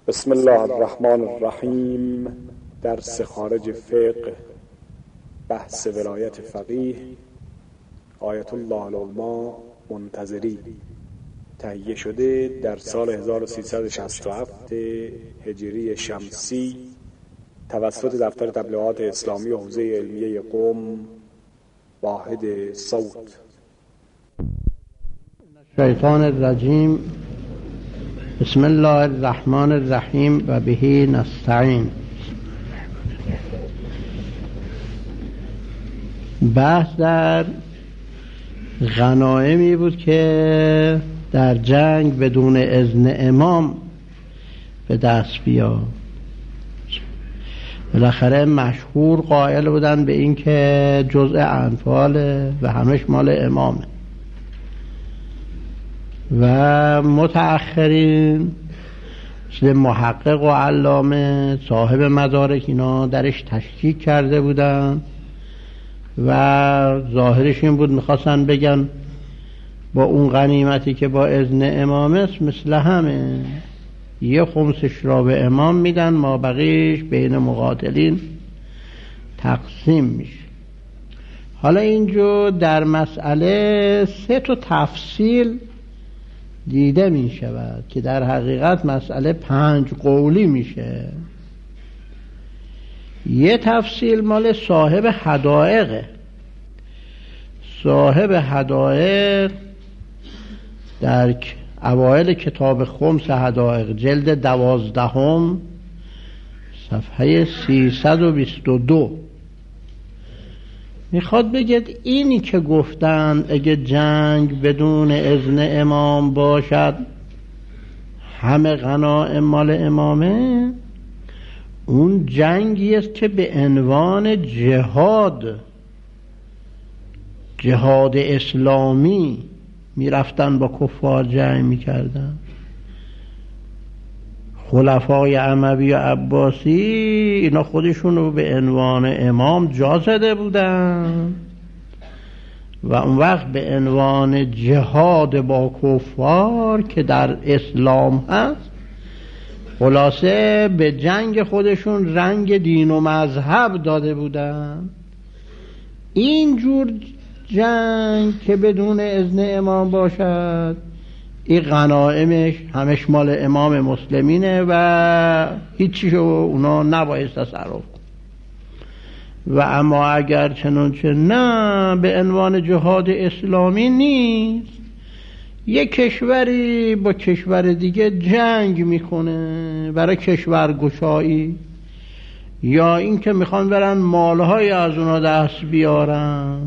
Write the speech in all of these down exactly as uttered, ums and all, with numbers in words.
بسم الله الرحمن الرحیم. درس خارج فقه، بحث ولایت فقیه، آیت الله العظمی منتظری، تهیه شده در سال هزار و سیصد و شصت و هفت هجری شمسی توسط دفتر تبلیغات اسلامی و حوزه علمیه قم، واحد صوت. شیطان الرجیم. بسم الله الرحمن الرحیم و به نستعین. بحث در غنایمی بود که در جنگ بدون اذن امام به دست بیاد. بالاخره مشهور قائل بودن به این که جزء انفال و همش مال امامه و متأخرین مثل محقق و علامه صاحب مدارک اینا درش تشکیک کرده بودن و ظاهرش این بود میخواستن بگن با اون غنیمتی که با اذن امام است مثل همه، یه خمسش را به امام میدن، ما بقیش بین مقاتلین تقسیم میشه. حالا اینجا در مسئله سه تا تفصیل دیده می شود که در حقیقت مسئله پنج قولی میشه. یه تفصیل مال صاحب حدائقه. صاحب حدائق در اوائل کتاب خمس حدائق جلد دوازدهم صفحه سیصد و بیست و دو میخواد بگید اینی که گفتن اگه جنگ بدون اذن امام باشد همه غنایم مال امامه، اون جنگی است که به عنوان جهاد جهاد اسلامی میرفتن با کفار جنگ میکردن. خلفای اموی و عباسی اینا خودشون رو به عنوان امام جا زده بودن و اون وقت به عنوان جهاد با کفار که در اسلام هست خلاصه به جنگ خودشون رنگ دین و مذهب داده بودن. اینجور جنگ که بدون اذن امام باشد این غنائمش همش مال امام مسلمینه و هیچیشو اونا نباید تصرف کن. و اما اگر چنانچه نه به عنوان جهاد اسلامی نیست، یک کشوری با کشور دیگه جنگ میکنه برای کشور گشایی یا این که میخوان برن مالهای از اونا دست بیارن،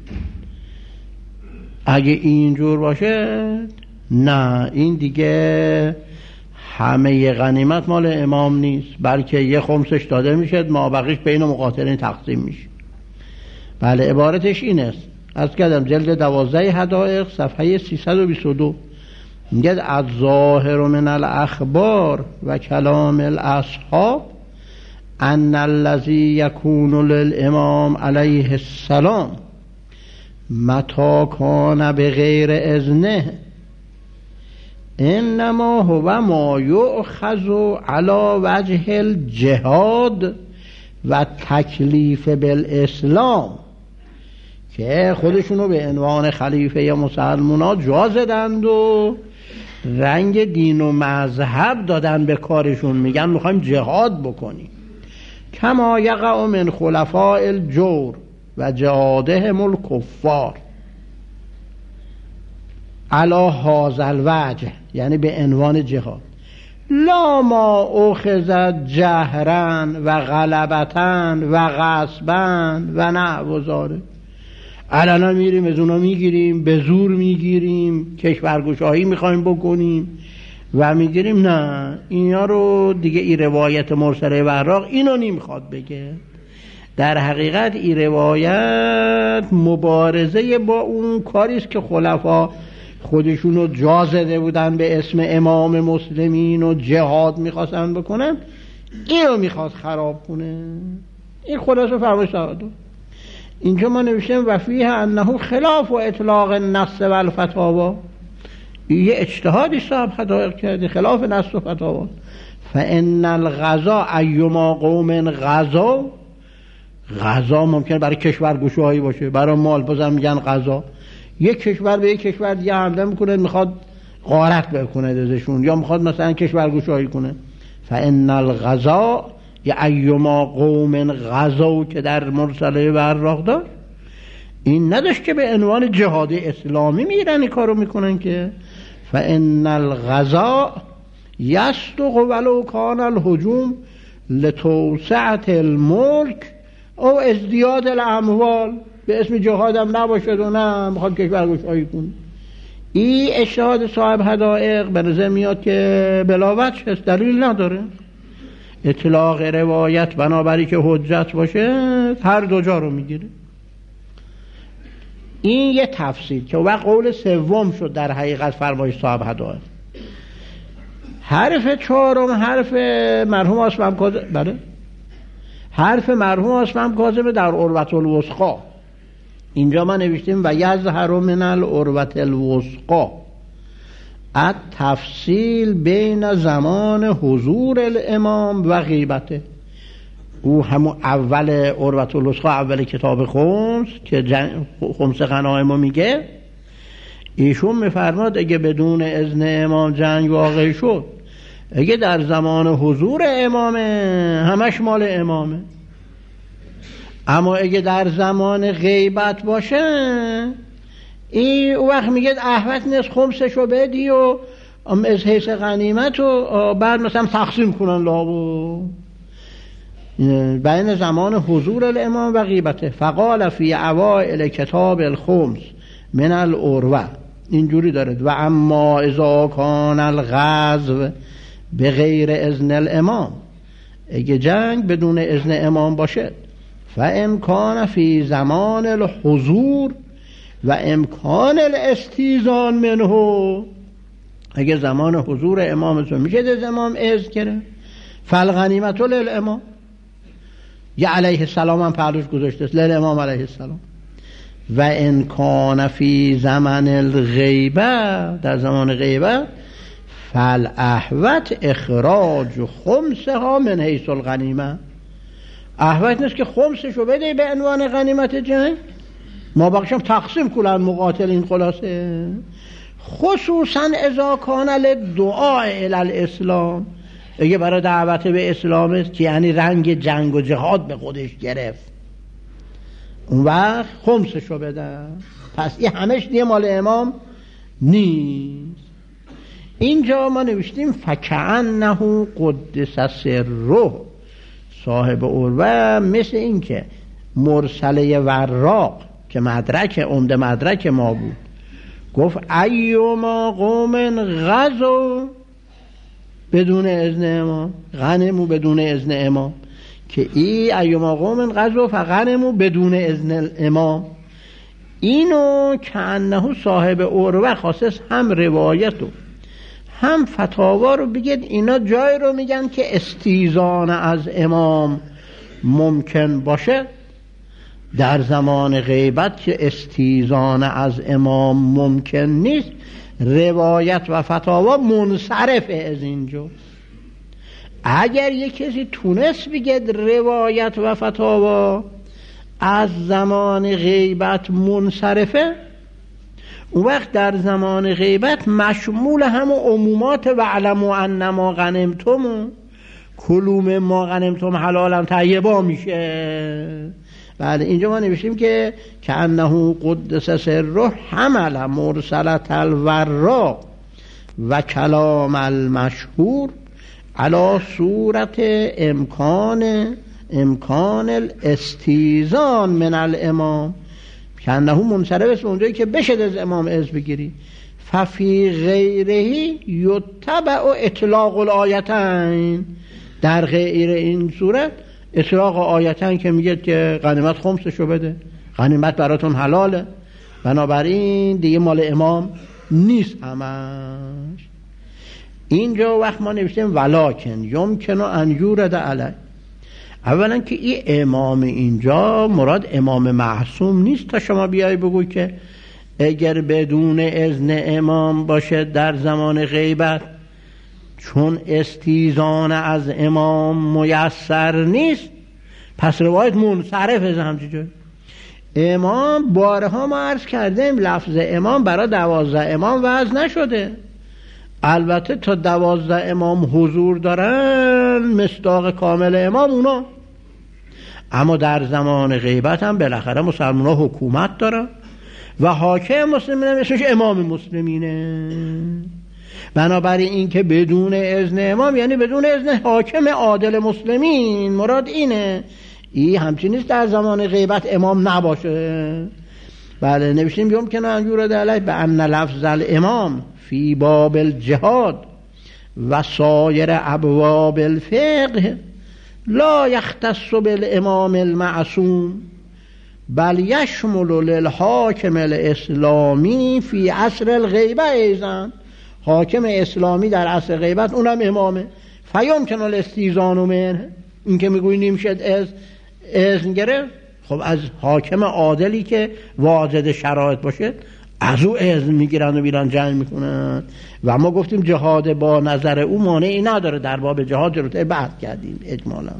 اگه اینجور باشه نه، این دیگه همه غنیمت مال امام نیست، بلکه یه خمسش داده میشه، ما بقیش بین مقاتلین تقسیم میشه. بله، عبارتش این است. از کردم جلد دوازده حدائق صفحه سیصد و بیست و دو میگه از ظاهر من الاخبار و کلام الاصحاب ان الذی یکون للامام علیه السلام متی کان بغیر اذنه انما هو ما یؤخذ علی وجه الجهاد و تکلیف بالاسلام، که خودشونو به عنوان خلیفه یا مسلمونا جا زدند و رنگ دین و مذهب دادن به کارشون، میگن میخوایم جهاد بکنیم. کما یقع من خلفاء الجور و جهادهم الکفار علی هذا الوجه، یعنی به عنوان جهاد، لا ما اخذت جهرا و غلبتا و غصبا و نحو ذلک. الان میریم از اونا میگیریم، به زور میگیریم، کشورگشایی میخوایم بکنیم و میگیریم. نه، اینا رو دیگه این روایت مرسله وراق اینو نمیخواد بگه. در حقیقت این روایت مبارزه با اون کاریست که خلفا خودشونو جا زده بودن به اسم امام مسلمین و جهاد میخواستن بکنن، اینو میخواد خراب کنه. این خلاصه فرمایش داد. اینجا ما نوشتیم و فیه انه خلاف و اطلاق النص و الفتاوا، یه اجتهادی صاحب حدائق کرده خلاف نص و فتاوا. فان الغزا ایما قوم غزا، غزا ممکنه برای کشورگشایی باشه، برای مال بازم میگن غزا. یک کشور به یک کشور دیگه حمله میکنه، میخواد غارت بکنه ازشون، یا میخواد مثلا کشورگشایی کنه. فان الغزا یا ایما قوم غزا که در مرسله براق داشت، این نداشت که به عنوان جهاد اسلامی میرن این کارو میکنن که. فان الغزا یصدق ولو کان الهجوم لتوسعة الملک او ازدیاد الاموال، به اسم جهاد هم نباشد و نه میخواد کشورگشایی کنه. این اجتهاد صاحب حدائق به نظر میاد که بلا وجه هست، دلیل نداره. اطلاق روایت بنابری که حجت باشه هر دو جا رو میگیره. این یه تفسیر که وقت قول سوم شد در حقیقت فرمایش صاحب حدائق. حرف چهارم حرف مرحوم آسمم کاظم، بله حرف مرحوم آسمم کاظم در عروة الوثقی. اینجا ما نوشتیم و یظهر من العروة الوثقی التفصیل بین زمان حضور الامام و غیبته. او همون اول عروة الوثقی، اول کتاب خمس که خمس غنایمو میگه، ایشون میفرماد اگه بدون اذن امام جنگ واقع شد، اگه در زمان حضور امامه همش مال امامه، اما اگه در زمان غیبت باشه این وقت میگه احوت نیست خمسشو بدی و از حیث غنیمت و بعد مثلا تقسیم کنن لابو بین زمان حضور الامام و غیبته. فقال فی اوائل کتاب الخمس من العروة، اینجوری دارد و اما اذا کان الغزو به غیر اذن الامام، اگه جنگ بدون اذن امام باشه، فامکان فی زمان الحضور و امکان الاستیزان منه، اگه زمان حضور امام تو میشه از امام اذن کرد، فالغنیمت للامام، یا علیه السلام هم پهلوش گذاشته است للامام علیه السلام. و امکان فی زمان الغیبه، در زمان غیبه، فالاحوت اخراج خمسها من حیث الغنیمه، احوت نیست که خمسشو بده به عنوان غنیمت جنگ، ما بقیشم تقسیم کنن مقاتلین. خلاصه خصوصا اذا کان للدعاء الی الاسلام، اگه برای دعوت به اسلام است که یعنی رنگ جنگ و جهاد به خودش گرفت، اون وقت خمسشو بده. پس این همش دیگه مال امام نیست. اینجا ما نوشتیم فکأنه قدس سره، صاحب عروة مثل این که مرسله وراق که مدرک عمده مدرک ما بود گفت ایما قوم غزو بدون اذن امام، غنمو بدون اذن امام، که ای ایما قوم غزو فغنمو بدون اذن الامام. اینو که انه صاحب عروة خاصش هم روایتو هم فتاوا رو بگید، اینا جای رو میگن که استیزان از امام ممکن باشه، در زمان غیبت که استیزان از امام ممکن نیست، روایت و فتاوا منصرفه از اینجا. اگر یک کسی تونست بگید روایت و فتاوا از زمان غیبت منصرفه، اون وقت در زمان غیبت مشمول هم عمومات و علمو انما غنمتم کلوم ما غنمتم حلالا طیبا میشه. بعد اینجا ما نوشتیم که که انه قدس سره حمل مرسلت الوراق و کلام المشهور علی صورت امکان امکان الاستیزان من الامام، که انه منصرف است اونجایی که بشد از امام اذن بگیری. ففی غیره یتبع اطلاق الآیتین، در غیر این صورت اطلاق آیتین که میگه که غنیمت خمسشو بده، غنیمت براتون حلاله، بنابراین دیگه مال امام نیست همش. اینجا وقت ما نوشتیم ولکن یمکن ان یورد علی، اولا که این امام اینجا مراد امام معصوم نیست تا شما بیای بگوی که اگر بدون اذن امام باشه در زمان غیبت چون استیزان از امام میسر نیست پس روایت منصرف از همچی جایی. امام بارها ما عرض کردیم لفظ امام برای دوازده امام وضع نشده. البته تا دوازده امام حضور دارن مصداق کامل امام اونا، اما در زمان غیبت هم بالاخره مسلمان ها حکومت دارن و حاکم مسلمین هم اسمش امام مسلمینه. بنابراین این که بدون اذن امام یعنی بدون اذن حاکم عادل مسلمین، مراد اینه. این همچین نیست در زمان غیبت امام نباشه. بله نوشتیم بیوم که نانجور دلیل به ان لفظ الامام فی باب الجهاد و سایر ابواب الفقه لا یختص بالامام المعصوم بل یشمل للحاکم الاسلامی فی عصر الغیبه ایضا. حاکم اسلامی در عصر غیبت اونم امامه. فیمکن الاستیزان منه، این که میگوی نمیشد از اذن گرفت، خب از حاکم عادلی که واجد شرایط باشه از او اذن میگیرن و میرن جنگ میکنن. و ما گفتیم جهاد با نظر او مانعی نداره، در باب جهاد جلوتر بحث کردیم اجمالا.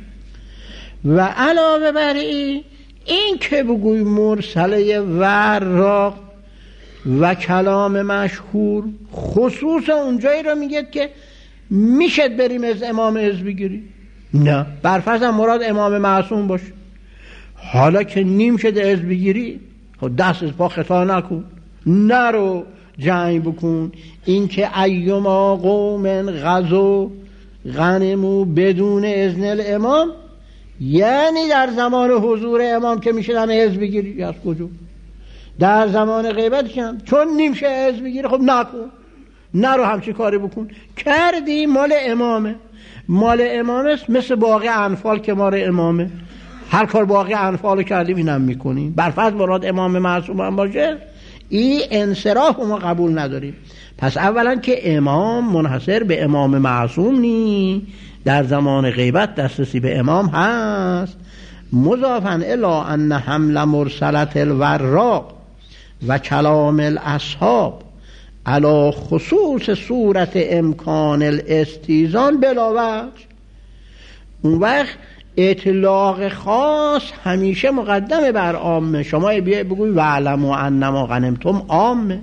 و علاوه بر این این که بگوی مرسله وراق و کلام مشهور خصوص اونجایی رو میگه که میشد بریم از امام اذن بگیری، نه برفرض مراد امام معصوم باشه. حالا که نیم شده اذن بگیری خب دست از پا خطا نکن، نرو جنگ بکن. این که ایما قوم غزو غنمو بدون اذن الامام یعنی در زمان حضور امام که میشدن اذن بگیری. از کجا؟ در زمان غیبت کم چون نیمشه اذن بگیری خب نکن، نرو همچی کاری بکن. کردی مال امامه، مال امامه است، مثل باقی انفال که مال امامه. هر کار باقی انفال کردیم اینم میکنیم. برفرض مراد امام معصوم هم باشه این انصراف ما قبول نداریم. پس اولا که امام منحصر به امام معصوم نی، در زمان غیبت دسترسی به امام هست. مضافاً الی ان حمل مرسلت الوراق و کلام الاصحاب علی خصوص صورت امکان الاستیزان بلا وجه. اون وقت اطلاق خاص همیشه مقدمه بر عامه. شما بیای بگوی وعلموا انما غنمتم عامه،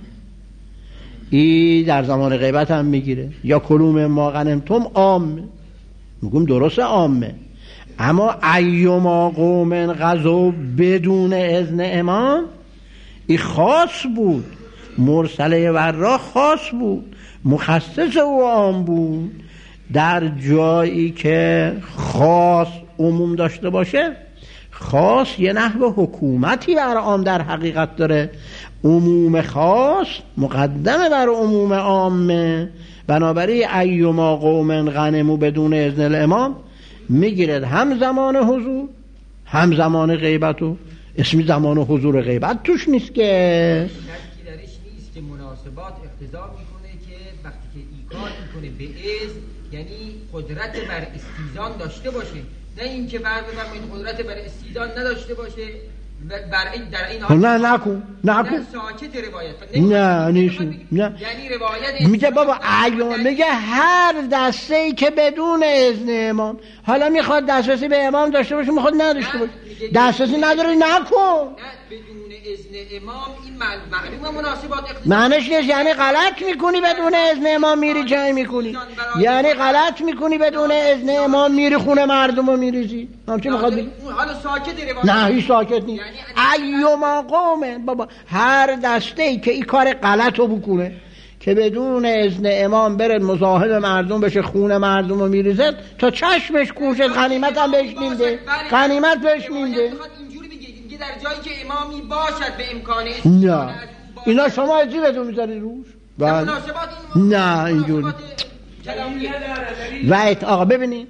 این در زمان غیبت هم میگیره. یا کلوا ما غنمتم عامه، میگم درست عامه. اما ایما قوم غزو بدون اذن امام این خاص بود، مرسله ورا خاص بود، مخصص او عام بود. در جایی که خاص عموم داشته باشه، خاص یه نحو حکومتی بر عام در حقیقت داره. عموم خاص مقدمه بر عموم عامه. بنابراین ایما قوم غنمو بدون اذن الامام میگیرد هم زمان حضور هم زمان غیبتو. اسمی زمان حضور غیبت توش نیست که شکی درش نیست که مناسبات اقتضا میکنه که وقتی که ایکار میکنه به اذن یعنی قدرت بر استیزان داشته باشه، نه اینکه بر بفرمایید قدرت بر استیزان نداشته باشه و بر این در این حال نه نکن نکن نه ساکت روایت نه نیست نه یعنی روایت میگه بابا ایوم میگه هر دسته ای که بدون اذن امام، حالا میخواد دسترسی به امام داشته باشه میخواد نداشته باشه، دسترسی نداره نکن. نه بدون اذن امام این معلومه مناسبات اقتضا معنیش نیست یعنی غلط میکنی بدون اذن امام میری جنگ میکنی، یعنی غلط میکنی بدون اذن امام میری خونه مردم رو میریزی. همچی میخواد بگی؟ حالا ساکت روایت نه هیچ ساکت نیست. ایوما قوم بابا هر دسته ای که این کار غلط رو بکنه که بدون اذن امام بره مزاحم مردم بشه خونه مردم رو میریزد تا چشمش کوشه غنیمت هم بهش میده، غنیمت بهش میده. در جایی که امامی باشد به امکان نه اینا شما عجیبتون میذاری روش. بله نه اینجوری و ات... آقا ببینید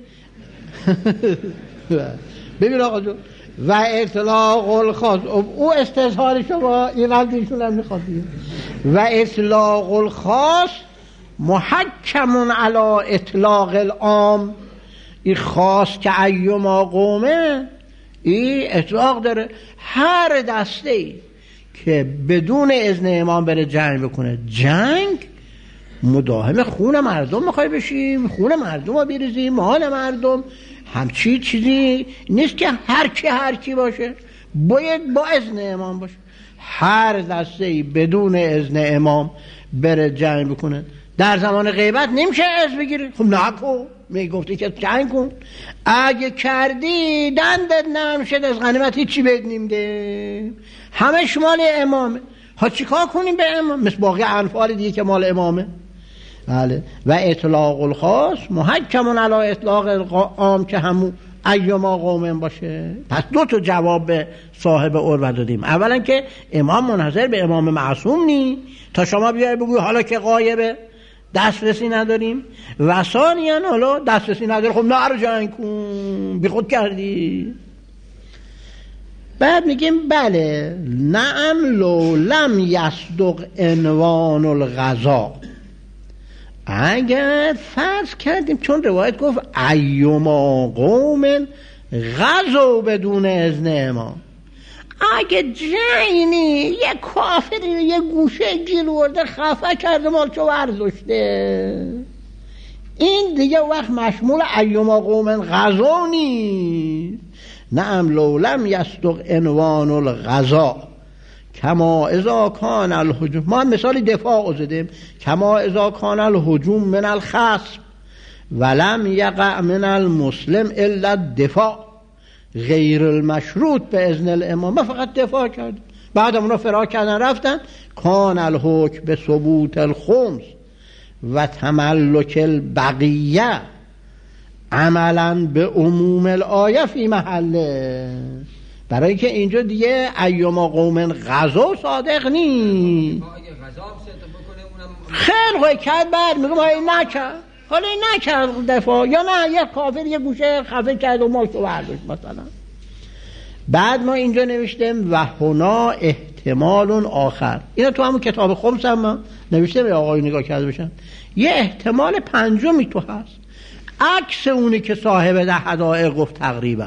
ببین آقا جو و اطلاق الخاص او استظهار شما این قدرشون هم میخواد و اطلاق الخاص محکم علی اطلاق العام. این خاص که ایما قومه این اطلاق داره. هر دسته ای که بدون اذن امام بره جنگ بکنه جنگ مداهم خون مردم میخوای بشیم، خون مردم رو بریزی، مال مردم، همچی چیزی نیست که هر کی هر کی باشه، باید با اذن امام باشه. هر دسته‌ای بدون اذن امام بره جنگ بکنه در زمان غیبت نمیشه اذن بگیری. خب نکن، میگفتی که جنگ کن، اگه کردی دندت نرم شد از غنیمت هیچی بهت نمیده، همه شمال امامه. ها چیکار کنیم به امام؟ مثل باقی انفال دیگه که مال امامه. بله. و اطلاق الخاص محکم علی اطلاق العام که همون ایما قوم باشه. پس دو تا جواب به صاحب عروه دادیم. اولا که امام منحصر به امام معصوم نی تا شما بیای بگوی حالا که غایبه دسترسی نداریم، و ثانیاً حالا دسترسی نداری، خب نرو جنگ کن، بی خود کردی. بعد میگیم بله نعم لو لم یصدق عنوان الغزا، اگر فرض کردیم چون روایت گفت ایما قوم غزو بدون اذن امام، اگه جنگی یه کافری یه گوشه گیر ورده خفه کرده مالچو ورزشته، این دیگه وقت مشمول ایما قوم غزو نیست. نعم لو لم یصدق عنوان الغزا کما اذا کان الهجوم، ما مثال دفاع زدیم، کما اذا کان الهجوم من الخصم ولم یقع من المسلم الا الدفاع غیر المشروط به اذن الامام. ما فقط دفاع کردیم، بعد اونا فرار کردن رفتن، کان الحکم به ثبوت الخمس و تملک البقیه عملا به عموم الآیه فی محله، برای که اینجا دیگه ایما قوم غزو صادق نیست. خیلی خواه کرد، بعد میگم این نکرد، حالا این نکرد دفاع، یا نه یک کافر یک گوشه خفه کرد و ما شو برداشت مثلا. بعد ما اینجا نوشتیم و هنا احتمال آخر، اینا تو همون کتاب خمس هم ما نوشتیم یا آقای نگاه کرده بشن، یه احتمال پنجمی تو هست عکس اونی که صاحب ده حدائق گفت. تقریبا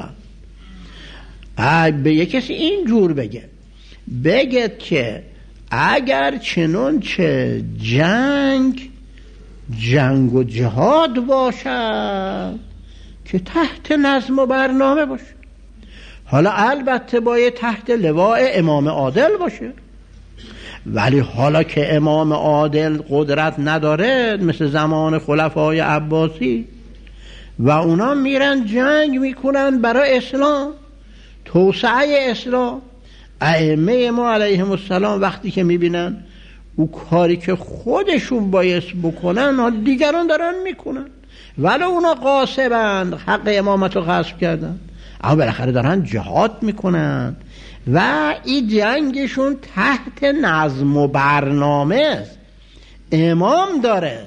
به یک کسی اینجور بگه بگه که اگر چنون چه جنگ جنگ و جهاد باشد که تحت نظم و برنامه باشه، حالا البته باید تحت لواء امام عادل باشه، ولی حالا که امام عادل قدرت نداره مثل زمان خلفای عباسی و اونا میرن جنگ میکنن برای اسلام، توسعه اسلام، ائمه ما علیهم السلام وقتی که میبینن او کاری که خودشون بایست بکنن دیگران دارن میکنن، ولی اونا غاصبند، حق امامت رو غصب کردن، اما بالاخره دارن جهاد میکنن و این جنگشون تحت نظم و برنامه است، امام داره،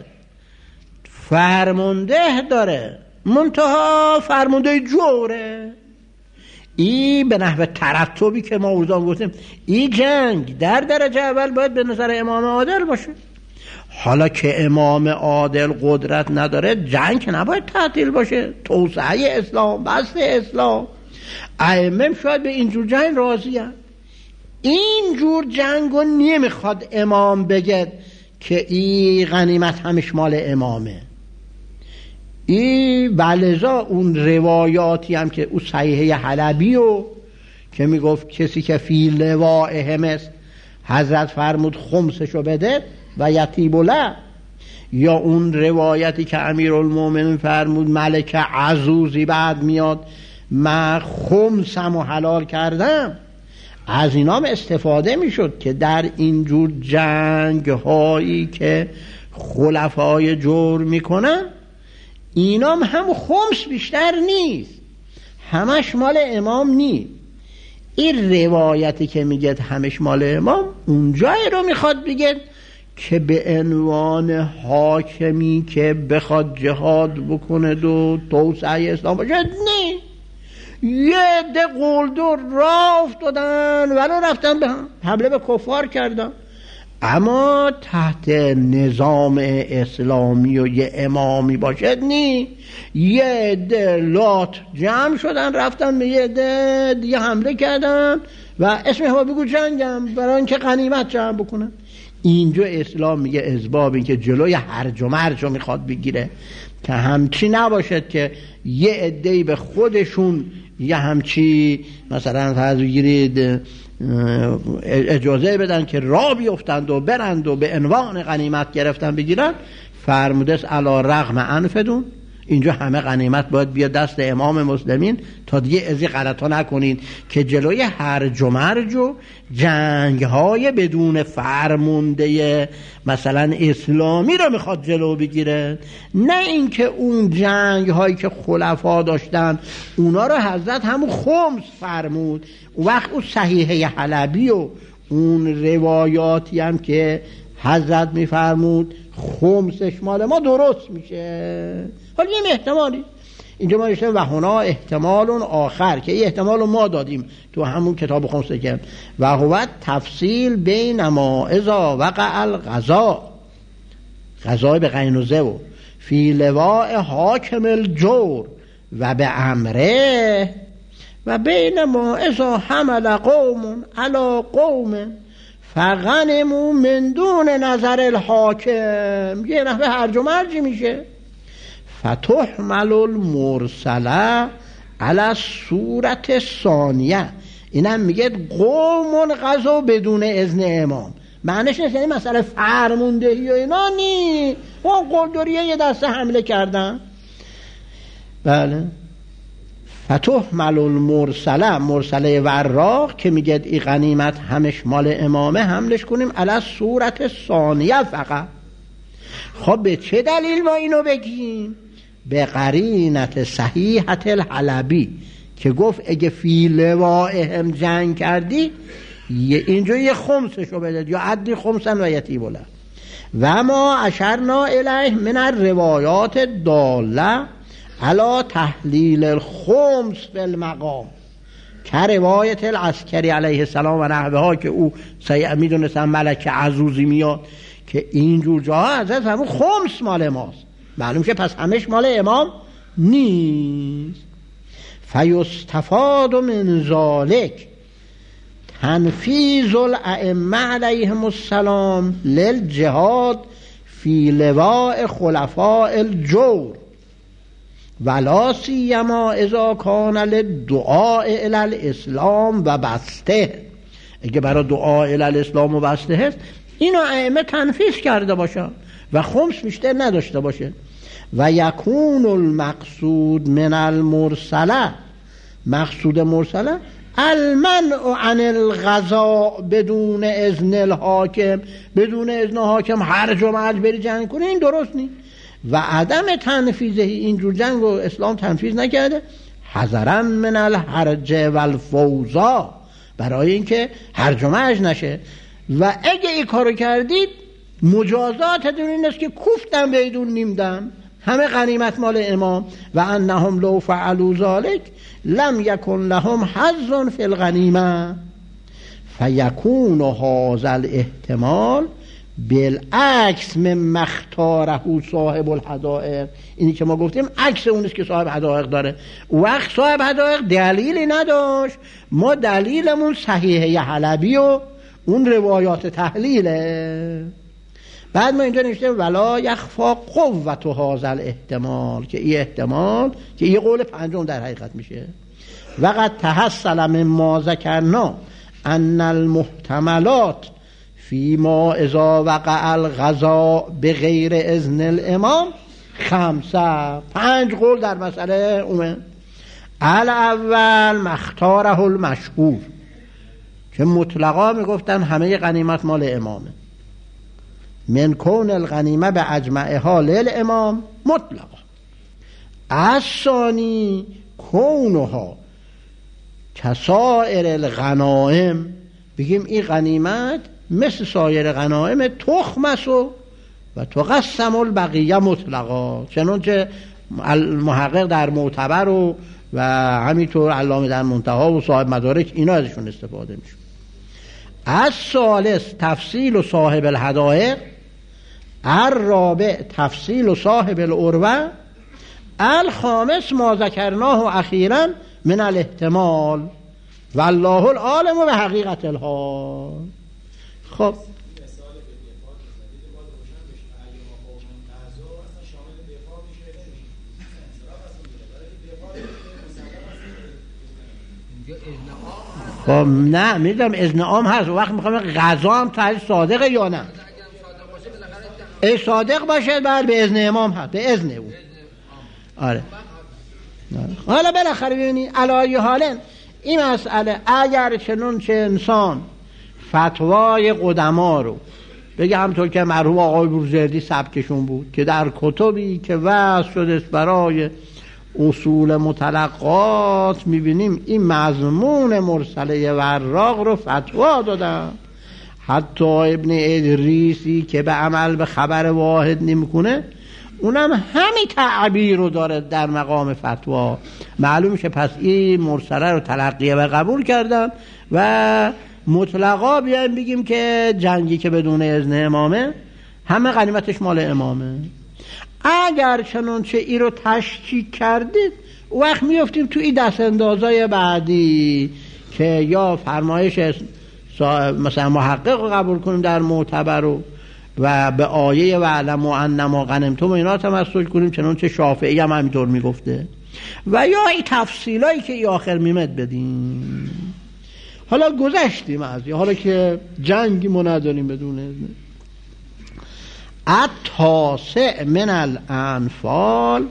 فرمانده داره، منتها فرمانده جوره. این به نحو ترتبی که ما اوزان گفتیم این جنگ در درجه اول باید به نظر امام عادل باشه، حالا که امام عادل قدرت نداره جنگ نباید تعطیل باشه، توسعه اسلام، بسط اسلام، ائمه شاید به اینجور جنگ راضی هست. اینجور جنگ رو نمیخواد امام بگه که این غنیمت همش مال امامه. این ولذا اون روایاتی هم که اون صحیحه حلبی و که میگفت کسی که فی لوائهم است حضرت فرمود خمسشو بده و یطیب له، یا اون روایتی که امیرالمومنین فرمود ملک عزوزی بعد میاد من خمسمو حلال کردم، از اینام استفاده میشد که در اینجور جنگ هایی که خلفای جور میکنن اینام هم خمس بیشتر نیست، همش مال امام نیست. این روایتی که میگه همش مال امام اونجایی رو میخواد بگه که به عنوان حاکمی که بخواد جهاد بکنه و توسعه اسلام باشه نه، یه ده قلدر راه افتادن ولو رفتن به حمله به کفار کردن، اما تحت نظام اسلامی و یه امامی باشد نی، یه ده لات جمع شدن رفتن به یه ده دیگه حمله کردن و اسم ما بگو جنگم برای اینکه غنیمت جمع بکنن. اینجا اسلام میگه اسباب، این که جلوی هرج و مرج رو میخواد بگیره که همچی نباشد که یه عده‌ای به خودشون یه همچی مثلا فرض بگیرید اجازه بدن که راه بیفتند و برند و به عنوان غنیمت گرفتن بگیرن. فرموده است علی رغم انفدون، اینجا همه غنیمت باید بیاد دست امام مسلمین تا دیگه ازی غلطا نکنین که جلوی هرج و مرج و جنگ های بدون فرمونده مثلا اسلامی رو میخواد جلو بگیره، نه اینکه اون جنگ هایی که خلفا داشتن اونا رو حضرت همون خمس فرمود. وقت اون صحیحه حلبی و اون روایاتی هم که حضرت میفرمود خمسش مال ما درست میشه. حالا یه احتمالی اینجا ما نوشته و هنا احتمال آخر که این احتمال ما دادیم تو همون کتاب خمس که و هو تفصیل بین ما اذا وقع الغزا، غزای به غین و زو فی لواء حاکم الجور و به امره و بین ما اذا حمل قوم علی قوم فغنموا من دون نظر الحاکم. یه نحوه هرج و مرجی میشه. فتحمل المرسله علی صورت ثانیه، اینم میگه قوم غزو بدون اذن امام. معنیش نیست یعنی مسئله فرماندهی و اینا نی، اون قلدریه یه دسته حمله کردن. بله. فتحمل المرسله، مرسله وراق که میگه این غنیمت همش مال امامه، حملش کنیم علی صورت ثانیه فقط. خب به چه دلیل ما اینو بگیم؟ به قرینت صحیحت الحلبی که گفت اگه فی لوائهم جنگ کردی اینجا یه خمسشو بدید یا عدی خمسن و یتیب له. و ما اشرنا الیه من الروایات داله علی تحلیل الخمس فی المقام که روایت العسکری علیه السلام و نحوه ها که او سیع میدونستن ملک عزوزی میاد که اینجور جاها از همون خمس مال ماست. معلوم که پس همش مال امام نیست. فیستفاد من ذالک تنفیذ الائمه علیهم السلام للجهاد فی لواء خلفاء الجور ولا سیما اذا کان للدعاء الی الاسلام و بسته. اگه برای دعا الی الاسلام و بسته هست اینو ائمه تنفیذ کرده باشن و خمس بیشتر نداشته باشه. و یکون المقصود من المرسله، مقصود مرسله المنع عن الغزا بدون اذن الحاکم، بدون اذن حاکم هرج و مرج بری جنگ کنه، این درست نیست. و عدم تنفیذه، اینجور جنگ رو اسلام تنفیذ نکرده حذرا من الحرج و الفوضا، برای اینکه هرج و مرج نشه. و اگه این کارو کردید مجازاتتون این است که کوفتن بیدون نیمدم، همه غنیمت مال امام. و انهم لو فعلوا ذلك لم یکن لهم حظ فی الغنیمه فیکون هذا الاحتمال بالعکس مما اختاره صاحب الحدائق. اینی که ما گفتیم عکس اونیست که صاحب حدائق داره. وقت صاحب حدائق دلیلی نداشت، ما دلیلمون صحیحه حلبی و اون روایات تحلیله. بعد ما اینجا نوشته ولا یخفا قوت هذا الاحتمال، که این احتمال که این قول پنجم در حقیقت میشه. وقد تحصل من ما ذکرنا ان المحتملات فيما اذا وقع الغزا بغیر اذن الامام خمسه، پنج قول در مسئله اومه. الاول مختاره المشهور که مطلقا میگفتن همه غنیمت مال امامه، من کون الغنیمه به اجمعها للامام مطلقا. الثانی کونها کسائر الغنائم، بگیم این غنیمت مثل سایر غنائم تخم است و و تقسم البقیه مطلقا، چنانچه محقق در معتبر و و همینطور علامه در منتها و صاحب مدارک اینا ازشون استفاده میشه. از ثالث تفصیل و صاحب الحدائق، الرابع تفصیل و صاحب العروه، الخامس ما ذکرناه اخیرا من الاحتمال والله العالم به حقیقت الحال. خب خب نه میدونم اذن عام هست، وقت میخوام قضا هم تحلیل صادقه یا نه. ای صادق باشه بعد به اذن امام هست، به اذن او. آره حالا بالاخره ببینید علایه حالا این مسئله اگر چنون چه انسان فتوای قدما رو بگه همطور که مرحوم آقای بروجردی سبکشون بود که در کتبی که وضع شده برای اصول متلقات میبینیم این مضمون مرسله وراق رو فتوا دادن. حتی ابن ادریسی که به عمل به خبر واحد نمیکنه اونم همین تعبیر رو داره در مقام فتوا. معلوم میشه پس این مرسله رو تلقیه و قبول کردن و مطلقا بیایم بگیم که جنگی که بدون اذن امامه همه غنیمتش مال امامه. اگر چنانچه ای رو تشکیک کردید وقت میفتیم تو این دست اندازای بعدی که یا فرمایش مثلا محقق رو قبول کنیم در معتبر رو و به آیه وعلم و انما غنمتم و اینا تمسک کنیم چنانچه شافعی هم همینطور میگفته، و یا این تفصیلایی که ای آخر میمد بدیم. حالا گذشتیم از یا حالا که جنگی ما نداریم بدون اذن. التاسع من الانفال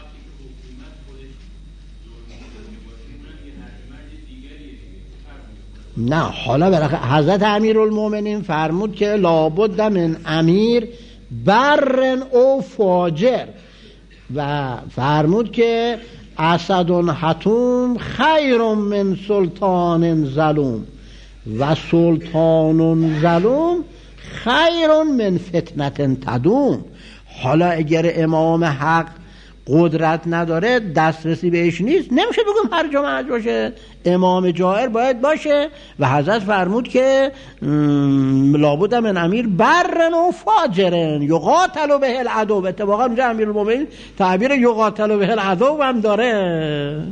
نه حالا برای حضرت امیرالمومنین فرمود که لابد من امیر برن او فاجر و فرمود که اسد حتوم خیر من سلطان ظلوم و سلطان ظلوم خیر من فتنة تدوم. حالا اگر امام حق قدرت نداره دسترسی بهش نیست نمیشه بگم هر جا مرج باشه، امام جائر باید باشه و حضرت فرمود که لابد من امیر برن و فاجرن یقاتل به العدو. اتفاقا اونجا امیرالمومنین تعبیر یقاتل به العدو هم داره.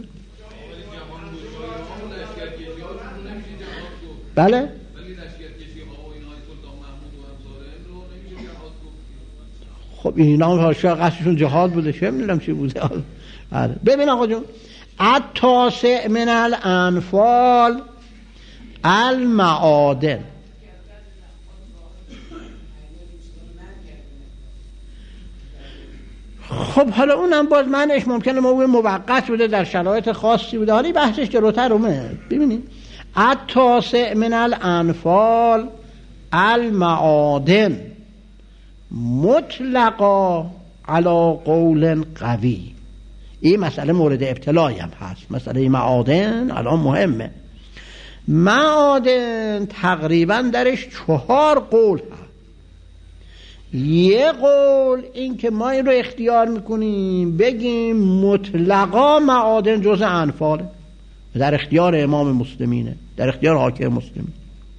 بله خب اینا هاشا قصدشون جهاد بوده چه میدونم چی بوده. ببین آقا جون التاسع من الانفال المعادن. خب حالا اونم باز معنیش ممکنه موضوع موقت بوده در شرایط خاصی بوده، حالا بحثش جلوتر اومد. ببینید التاسع من الانفال المعادن مطلقا علی قول قوی. این مسئله مورد ابتلایی هم هست. مسئله معادن الان مهمه. معادن تقریبا درش چهار قول هست. یه قول این که ما این رو اختیار میکنیم بگیم مطلقا معادن جز انفاله، در اختیار امام مسلمینه، در اختیار حاکم مسلمین.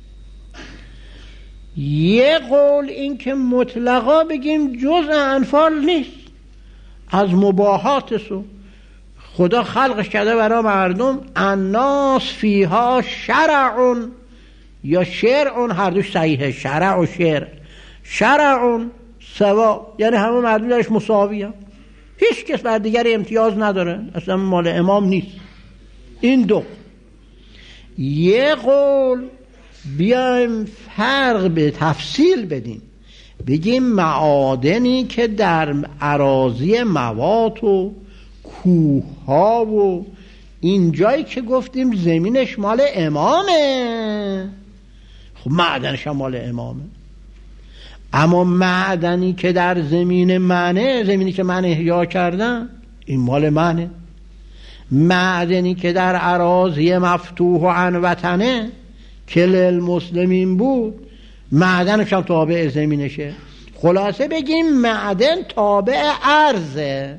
یه قول این که مطلقا بگیم جز انفال نیست، از مباحاتشو خدا خلقش کرده برای مردم. الناس فیها شرعون یا شرعون، هر دوش صحیحه، شرع و شرع. شرعون سوا یعنی همه مردم درش مساوی هم، هیچ کس بر دیگری امتیاز نداره، اصلا مال امام نیست. این دو. یه قول بیایم فرق به تفصیل بدیم بگیم معادنی که در اراضی موات و کوه ها و این جایی که گفتیم زمینش مال امامه، خب معدنش هم مال امامه. اما معدنی که در زمین منه، زمینی که من احیا کردم، این مال منه. معدنی که در اراضی مفتوح و عن وطنه که للمسلمین بود، معدنش هم تابع زمینشه. خلاصه بگیم معدن تابع ارزه،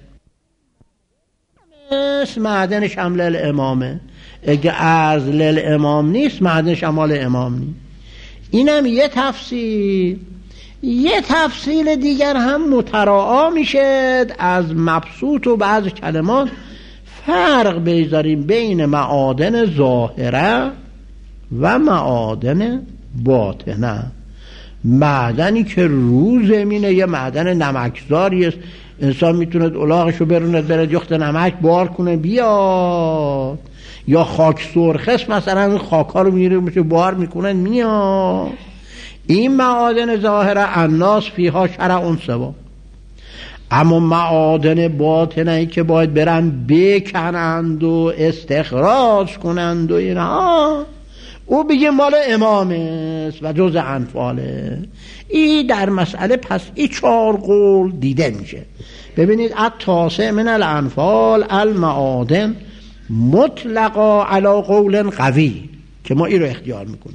معدنش هم للامامه. اگه ارز للامام نیست معدنش هم مال امام نیست. اینم یه تفصیل. یه تفصیل دیگر هم متراعا میشه از مبسوط و بعض کلمات فرق بذاریم بین معادن ظاهره و معادن باطنه. معدنی که رو زمینه یه معدن نمکزاری است، انسان میتونه الاغشو برونه بره یخت نمک بار کنه بیاد. یا خاک سرخس مثلا این خاک ها رو میره میشه بار میکنن میاد. این معادن ظاهره الناس فیها شرع سوا، اما معادن باطنه که باید برن بکنند و استخراج کنند و اینا، او بگه مال امام است و جز انفاله. این در مسئله پس این چهار قول دیده میشه. ببینید التاسع من الانفال المعادن مطلقا علی قول قوی که ما این رو اختیار میکنیم،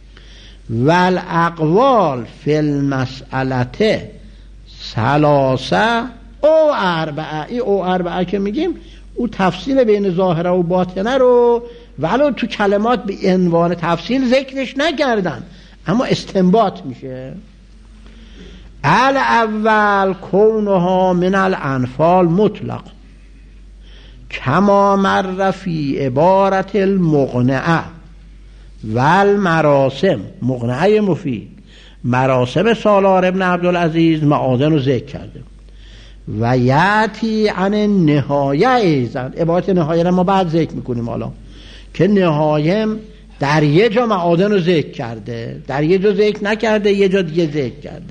والاقوال فی المسئلته ثلاثه او اربعه. ای او اربعه که میگیم او تفصیل بین ظاهره و باطنه رو ولو تو کلمات به عنوان تفصیل ذکرش نکردن اما استنباط میشه. الاول کونها من الانفال مطلق کما مر فی عبارت المقنعه والمراسم. مقنعه مفید، مراسم سالار ابن عبدالعزیز معادن رو ذکر کرده. و یاتی عن نهایه ایزن، عبارت نهایه رو ما بعد ذکر میکنیم حالا که نهایه در یه جا معادن رو ذکر کرده، در یه جا ذکر نکرده، یه جا دیگه ذکر کرده.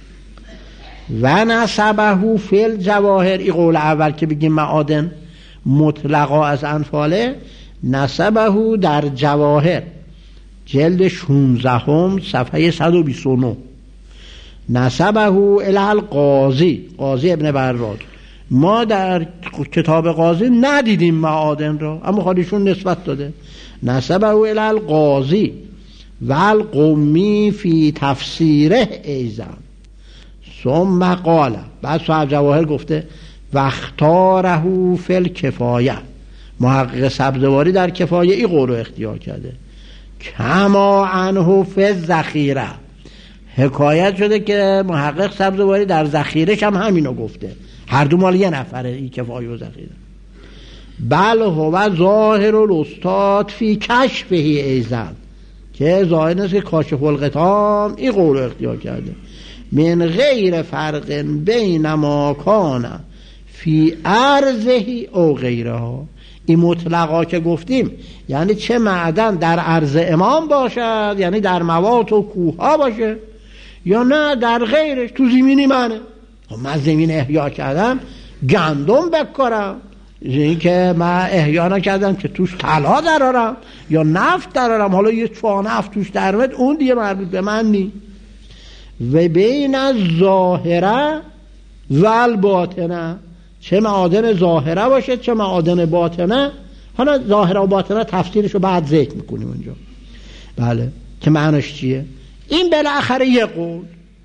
و نسبه فی الجواهر، این قول اول که بگیم معادن مطلقا از انفاله، نسبه در جواهر جلد شانزده صفحه صد و بیست و نه، نسبه الی القاضی، قاضی ابن براد. ما در کتاب قاضی ندیدیم معادن را اما خودشون نسبت داده. نسبه الی القاضی و القمی فی تفسیره ایزن. ثم قال، بعد صاحب جواهر گفته و اختاره فی الکفایه، محقق سبزواری در کفایه این قول رو اختیار کرده. کما عنه فی الذخیره، حکایت شده که محقق سبزواری در ذخیرش هم همینو گفته، هر دو مال یه نفره این کفایه و ذخیره. بل هو ظاهر الاستاد فی کشفه ایزن، که ظاهر نیست که کاشف الغطام این قول رو اختیار کرده. من غیر فرق بین ما کان فی عرضه او غیرها. این مطلقا که گفتیم یعنی چه معدن در عرض امام باشد، یعنی در موات و کوه ها باشه، یا نه در غیرش تو زمینی منه. من زمین احیا کردم گندم بکارم، این که من احیا نکردم که توش طلا درارم یا نفت درارم، حالا یه چوه نفت توش درمد، اون دیگه مربوط به من نی. و بین ظاهره و الباطنه، چه معادن ظاهره باشه چه معادن باطنه. حالا ظاهره و باطنه تفسیرش رو بعد ذکر میکنیم اونجا، بله، که معناش چیه. این بالاخره یه قول.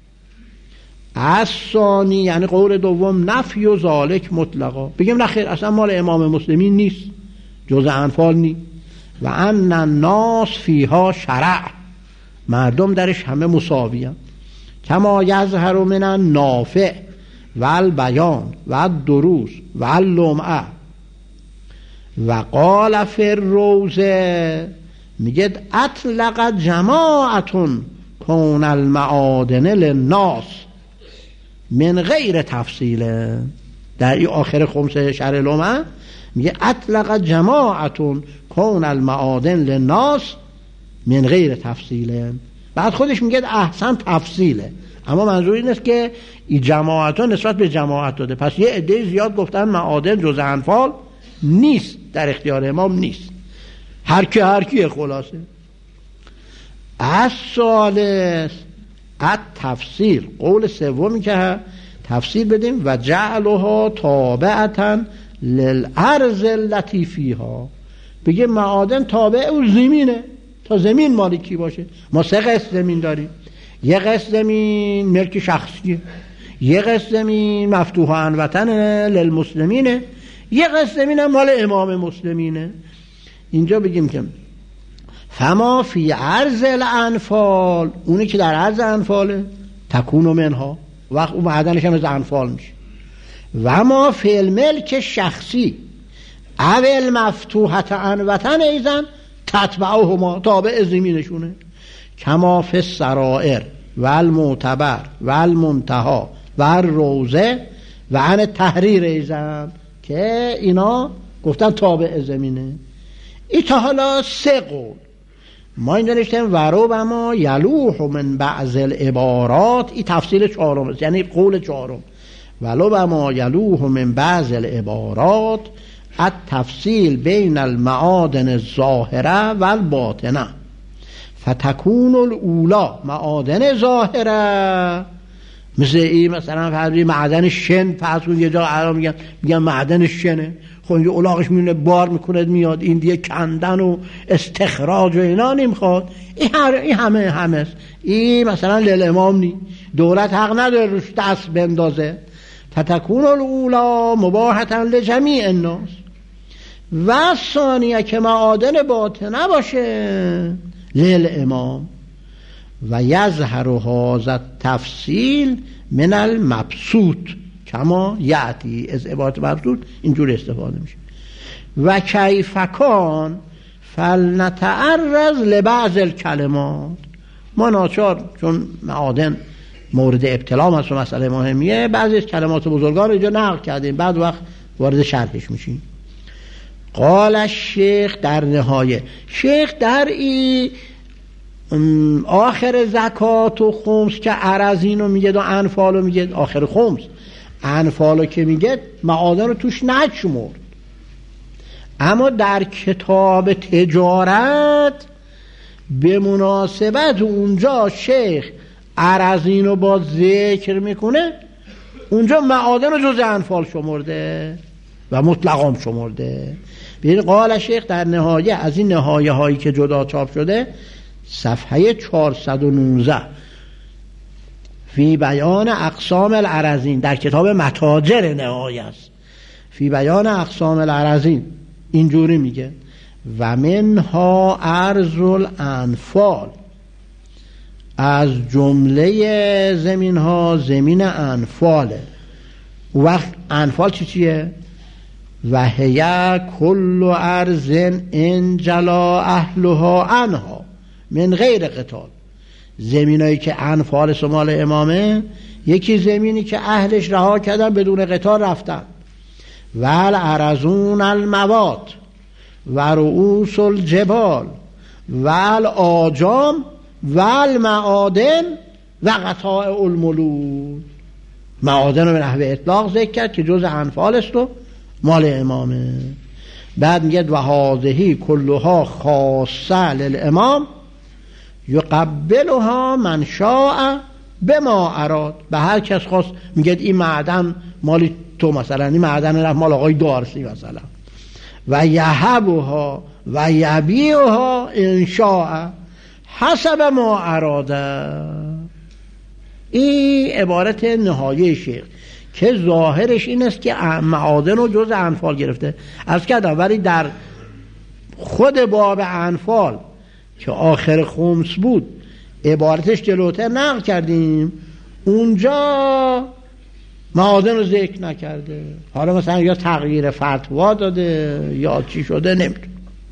الثانی یعنی قول دوم، نفی و ذالک مطلقا، بگیم نخیر اصلا مال امام مسلمین نیست، جز انفال نی. و ان الناس فیها شرع، مردم درش همه مساوی هم. کما یظهر من النافع و البیان و الدروس و اللمعه. و قال فی الروزه، میگه اطلق جماعتون کون المعادن للناس من غیر تفصیل. در این آخر خمس شرح لمعه میگه اطلق جماعتون کون المعادن للناس من غیر تفصیل. بعد خودش میگه احسن تفصیله، اما منظور این است که این جماعت ها نسبت به جماعت داده. پس یه عده زیاد گفتن معادن جز انفال نیست، در اختیار امام نیست، هر کی هر کیه. خلاصه الثالث التفسیر، قول سومی که تفسیر بدیم و جعلها تابعتا للارض التي فیها، بگه معادن تابع او زمینه، تا زمین مالکی باشه. ما سه قسط زمین داریم، یه قسط زمین ملک شخصیه، یه قسط زمین مفتوح عن وطن للمسلمینه، یه قسط زمین هم مال امام مسلمینه. اینجا بگیم که فما فی عرض الانفال، اونی که در عرض انفاله تکون و منها، وقت اون معدنش هم از انفال میشه. و ما فی الملک شخصی اول مفتوحت عن وطن ایزن تتبعهما، تابع زمینشونه. کما فی السرائر و المعتبر و المنتها و الروزه و عن تحریر ایزن، که اینا گفتن تابع زمینه. این تا حالا سه قول. ما اینجا نشتیم ورو و ما یلوح من بعض العبارات، این تفصیل چهارم است، یعنی قول چهارم. ولو و ما یلوح من بعض العبارات التفصیل بین المعادن الظاهره و الباطنه فتکون الاولا معادن ظاهره، مثل این مثلا فرضی معدن شن، فرض کن یه جا عرب میگن میگن معدن شنه، خب اینجا اولاغش میونه بار میکنه میاد، این دیگه کندن و استخراج و اینا نمیخواد. این, هر این همه همه است. این مثلا للامام نی، دولت حق نداره روش دست بندازه. فتکون الاولا مباحتا لجمیع الناس. و ثانیه که معادن باطنه باشه للامام. و یظهر هذا التفصیل من المبسوط کما یأتی، از عبارت مبسوط اینجور استفاده میشه. و کیف کان فلنتعرض لبعض الکلمات. ما ناچار چون معادن مورد ابتلام هست و مسئله مهمیه، بعضی از کلمات بزرگان اینجا نقل کردیم، بعد وقت وارد شرحش میشیم. قال الشیخ در نهایه، شیخ در این آخر زکات و خمس که عرضینو میگه و انفالو میگه، آخر خمس انفالو که میگه معادن رو توش نشمرد، اما در کتاب تجارت به مناسبت اونجا شیخ عرضینو با ذکر میکنه، اونجا معادن رو جز انفال شمرده و مطلقام شمرده. ببین قال شیخ در نهایه، از این نهایه هایی که جدا چاپ شده صفحه چهارصد و نوزده فی بیان اقسام العرضین، در کتاب متاجر نهایه است، فی بیان اقسام العرضین اینجوری میگه و منها ارض الانفال، از جمله زمین ها زمین انفاله. وقت انفال چی چیه؟ و هی کل ارض انجلا اهلها عنها من غیر قتال. زمینایی که انفال شمال امامه، یکی زمینی که اهلش رها کردن بدون قتال رفتن. ول ارزون المواد و رؤوس الجبال ول آجام ول معادن و قطاع الملول. معادن رو به نحو اطلاق ذکر کرد که جز انفال است و مال امامه. بعد میگه و هذه کلها خاصه للامام یقبلها من شاء بما اراد. به هر کس خواست میگه این معدن مالی تو، مثلا این معدن رفت مال آقای دارسی مثلا، و یهبها و یبیعها ان شاء حسب ما اراده. این عبارت نهایه شیخ که ظاهرش این است که معادن رو جز انفال گرفته. از کردم ولی در خود باب انفال که آخر خمس بود عبارتش جلوتر نقل کردیم، اونجا معادن رو ذکر نکرده. حالا مثلا یا تغییر فتوا داده یا چی شده نمیدونم.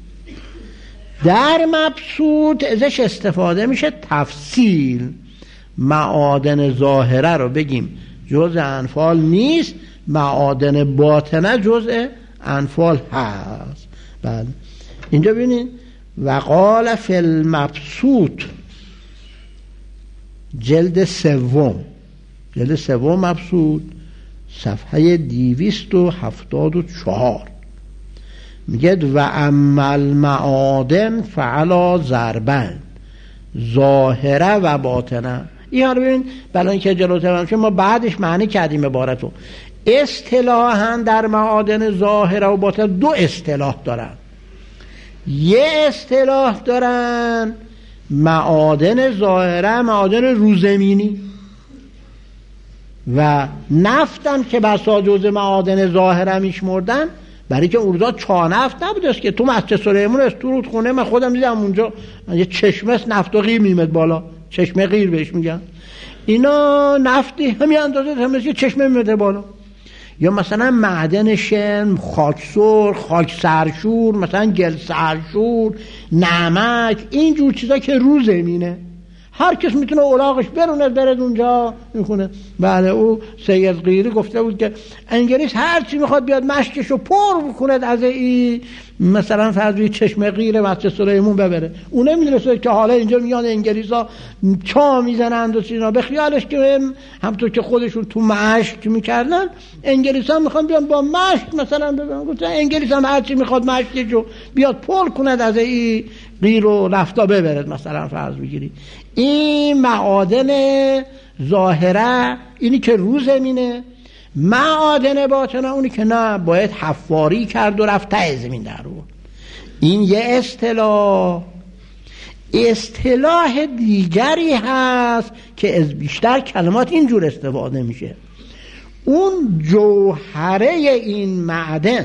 در مبسوط ازش استفاده میشه تفصیل. معادن ظاهره رو بگیم جز انفال نیست، معادن باطنه جز انفال هست. بعد اینجا ببینید و قال فی المبسوط جلد سوم، جلد سوم مبسوط صفحه دویست و هفتاد و چهار میگه و اما المعادن فعلا ضربن ظاهره و باطنه. این ها رو ببین بلا اینکه جلوتر هم ما بعدش معنی کردیم عبارتو. اصطلاحاً در معادن ظاهره و باطنه دو اصطلاح دارن. یه اصطلاح دارن معادن ظاهره، معادن روزمینی، و نفتم که بسا جز معادن ظاهره میشمردن، برای که اونجا چانفت نبودست که تو مسجد سلیمان است، تو رودخونه من خودم دیدم اونجا یه چشمه نفت و غیر میمد بالا، چشمه غیر بهش میگن. اینا نفتی همین اندازه همین که چشمه میمده بالا. یا مثلا معدن شن، خاک سرخ، خاک سرشور، مثلا گل سرشور، نمک، اینجور چیزا که رو زمینه هر کس میتونه اوراقش برونه برد اونجا میخونه. بله او سید قیری گفته بود که انگلیس هر چی میخواد بیاد مشکشو پر بکنه از این مثلا فرض چشمه غیر مسجد سلیمون ببره. اون نمیدونه که حالا اینجا میان انگلیسا چا میزنند و چیزا، به خیالش که همونطور که خودشون تو مشک میکردن انگلیسا میخوان بیان با مشک مثلا ببرن. گفتن انگلیس هم هر چی میخواد مشکشو بیاد پر کنه از این غیر و رفتا ببرد مثلا فرض بگیری. این معادن ظاهره اینی که رو زمینه، معادن باطنه اونی که نه باید حفاری کرد و رفت ته زمین در رو. این یه اصطلاح. اصطلاح دیگری هست که از بیشتر کلمات اینجور استفاده میشه. اون جوهره این معدن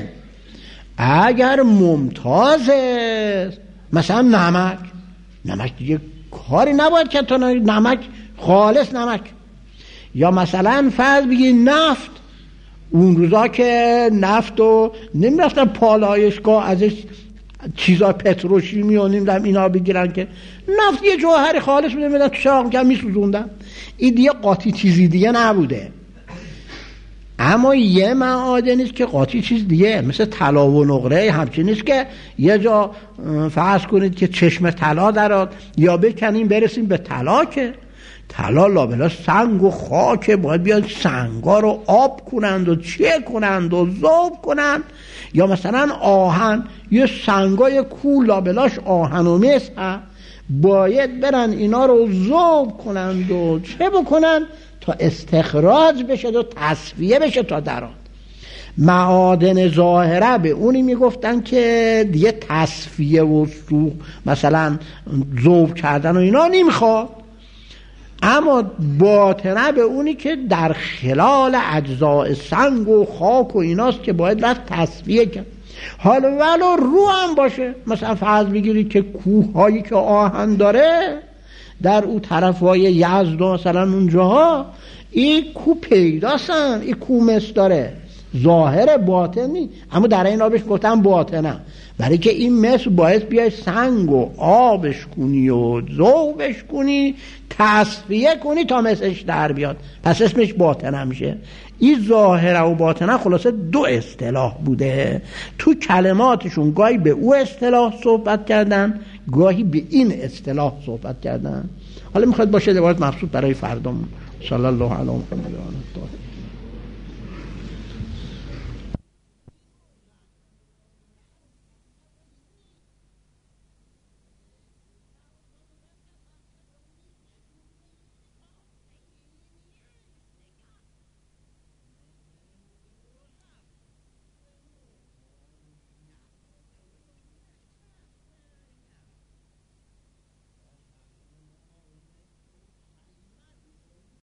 اگر ممتاز است، مثلا نمک، نمک دیگه کاری نباید که تا نمک خالص نمک، یا مثلا فرض بگی نفت، اون روزا که نفت رو نمیرفتن پالایشگاه ازش چیزا پتروشیمی و نمیدونم اینا بگیرن که نفت یه جوهر خالص بوده میدن تو چراغ میکردن میسوزوندن. این دیگه قاطی چیزی دیگه نبوده. اما یه معادن نیست که قاطی چیز دیگه، مثل طلا و نقره همچین نیست که یه جا فرض کنید که چشم طلا دراد یا بکنیم برسیم به طلا، که طلا لابلا سنگ و خاک، باید بیاد سنگا رو آب کنند و چه کنند و ذوب کنند. یا مثلا آهن، یه سنگای کوه لابلاش آهن و مس باید برن اینا رو ذوب کنند و چه بکنند تا استخراج بشه و تصفیه بشه تا درآد. معادن ظاهره به اونی میگفتن که دیگه تصفیه و سوخ مثلا ذوب کردن و اینا نمیخواد. اما باطنه به اونی که در خلال اجزاء سنگ و خاک و ایناست که باید رفت تصفیه کرد. حالا ولو رو هم باشه، مثلا فرض بگیرید که کوه هایی که آهن داره در اون طرفای یزد و مثلا اونجاها این کوه پیداستن، این کوه مس داره، ظاهر باطنی، اما در این آبش گفتم باطنه، برای که این مس باید بیای سنگ و آبش کنی و ذوبش کنی تصفیه کنی تا مسش در بیاد، پس اسمش باطنه میشه. این ظاهره و باطنه خلاصه دو اصطلاح بوده. تو کلماتشون گاهی به او اصطلاح صحبت کردن، گاهی به این اصطلاح صحبت کردن. حالا میخواد باشه روایت مبسوط برای فردامون. صلی الله علیه و آله.